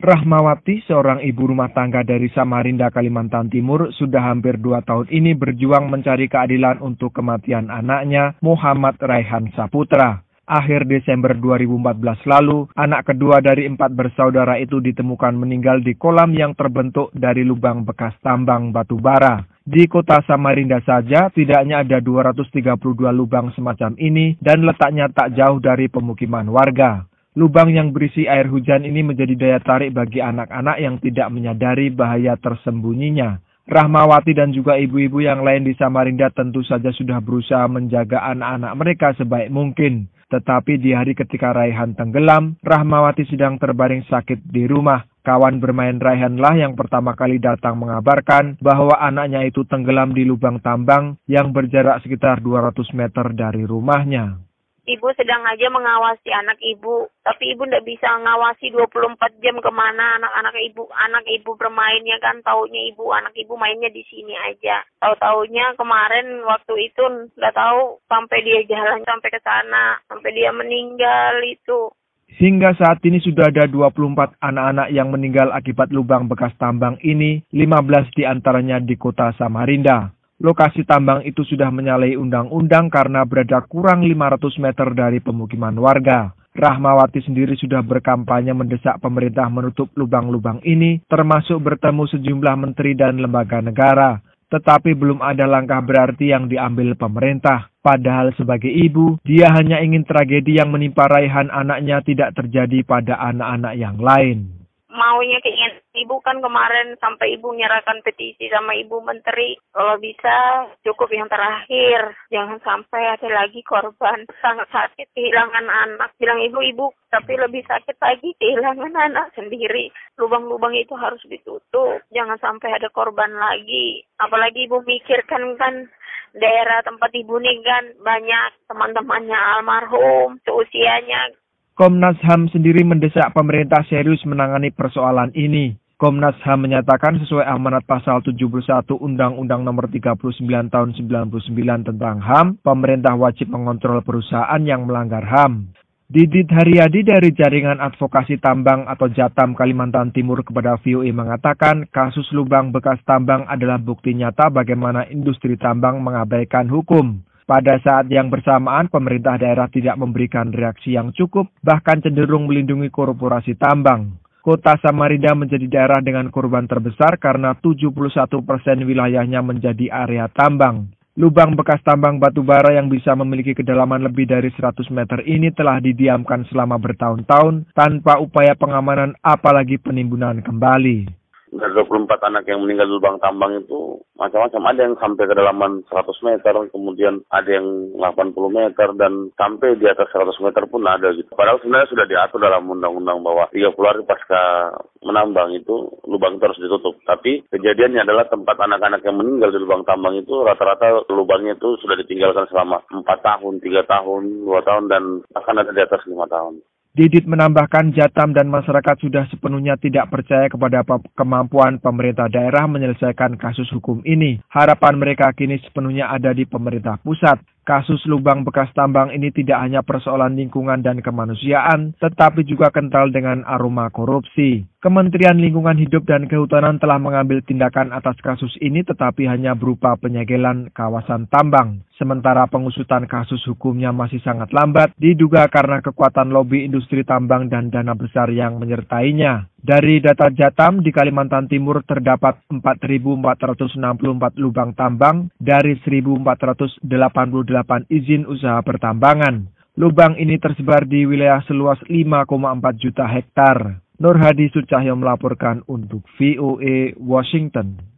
Rahmawati, seorang ibu rumah tangga dari Samarinda, Kalimantan Timur, sudah hampir 2 tahun ini berjuang mencari keadilan untuk kematian anaknya, Muhammad Raihan Saputra. Akhir Desember 2014 lalu, anak kedua dari 4 bersaudara itu ditemukan meninggal di kolam yang terbentuk dari lubang bekas tambang batu bara. Di kota Samarinda saja, tidaknya ada 232 lubang semacam ini dan letaknya tak jauh dari pemukiman warga. Lubang yang berisi air hujan ini menjadi daya tarik bagi anak-anak yang tidak menyadari bahaya tersembunyinya. Rahmawati dan juga ibu-ibu yang lain di Samarinda tentu saja sudah berusaha menjaga anak-anak mereka sebaik mungkin. Tetapi di hari ketika Raihan tenggelam, Rahmawati sedang terbaring sakit di rumah. Kawan bermain Raihanlah yang pertama kali datang mengabarkan bahwa anaknya itu tenggelam di lubang tambang yang berjarak sekitar 200 meter dari rumahnya. Ibu sedang aja mengawasi anak ibu, tapi ibu tidak bisa mengawasi 24 jam kemana anak ibu bermainnya kan. Taunya anak ibu mainnya di sini aja. Tahu-taunya kemarin waktu itu nggak tahu sampai dia jalan sampai ke sana, sampai dia meninggal itu. Hingga saat ini sudah ada 24 anak-anak yang meninggal akibat lubang bekas tambang ini, 15 diantaranya di kota Samarinda. Lokasi tambang itu sudah menyalahi undang-undang karena berada kurang 500 meter dari pemukiman warga. Rahmawati sendiri sudah berkampanye mendesak pemerintah menutup lubang-lubang ini, termasuk bertemu sejumlah menteri dan lembaga negara. Tetapi belum ada langkah berarti yang diambil pemerintah. Padahal sebagai ibu, dia hanya ingin tragedi yang menimpa Raihan anaknya tidak terjadi pada anak-anak yang lain. Maunya keinginan ibu kan kemarin sampai ibu menyerahkan petisi sama ibu menteri. Kalau bisa cukup yang terakhir. Jangan sampai ada lagi korban. Sangat sakit kehilangan anak. Bilang ibu, tapi lebih sakit lagi kehilangan anak sendiri. Lubang-lubang itu harus ditutup. Jangan sampai ada korban lagi. Apalagi ibu mikirkan kan daerah tempat ibu nih kan banyak teman-temannya almarhum seusianya. Komnas HAM sendiri mendesak pemerintah serius menangani persoalan ini. Komnas HAM menyatakan sesuai amanat pasal 71 Undang-Undang Nomor 39 Tahun 99 tentang HAM, pemerintah wajib mengontrol perusahaan yang melanggar HAM. Didit Haryadi dari Jaringan Advokasi Tambang atau Jatam Kalimantan Timur kepada VOA mengatakan kasus lubang bekas tambang adalah bukti nyata bagaimana industri tambang mengabaikan hukum. Pada saat yang bersamaan, pemerintah daerah tidak memberikan reaksi yang cukup, bahkan cenderung melindungi korporasi tambang. Kota Samarinda menjadi daerah dengan korban terbesar karena 71% wilayahnya menjadi area tambang. Lubang bekas tambang batu bara yang bisa memiliki kedalaman lebih dari 100 meter ini telah didiamkan selama bertahun-tahun tanpa upaya pengamanan apalagi penimbunan kembali. Dari 24 anak yang meninggal di lubang tambang itu macam-macam. Ada yang sampai kedalaman 100 meter, kemudian ada yang 80 meter, dan sampai di atas 100 meter pun ada gitu. Padahal sebenarnya sudah diatur dalam undang-undang bahwa 30 hari pasca menambang itu lubang itu harus ditutup. Tapi kejadiannya adalah tempat anak-anak yang meninggal di lubang tambang itu rata-rata lubangnya itu sudah ditinggalkan selama 4 tahun, 3 tahun, 2 tahun, dan akan ada di atas 5 tahun. Didit menambahkan Jatam dan masyarakat sudah sepenuhnya tidak percaya kepada kemampuan pemerintah daerah menyelesaikan kasus hukum ini. Harapan mereka kini sepenuhnya ada di pemerintah pusat. Kasus lubang bekas tambang ini tidak hanya persoalan lingkungan dan kemanusiaan, tetapi juga kental dengan aroma korupsi. Kementerian Lingkungan Hidup dan Kehutanan telah mengambil tindakan atas kasus ini tetapi hanya berupa penyegelan kawasan tambang. Sementara pengusutan kasus hukumnya masih sangat lambat, diduga karena kekuatan lobi industri tambang dan dana besar yang menyertainya. Dari data Jatam, di Kalimantan Timur terdapat 4.464 lubang tambang dari 1.488 izin usaha pertambangan. Lubang ini tersebar di wilayah seluas 5,4 juta hektar. Nur Hadi Sucahyo melaporkan untuk VOA Washington.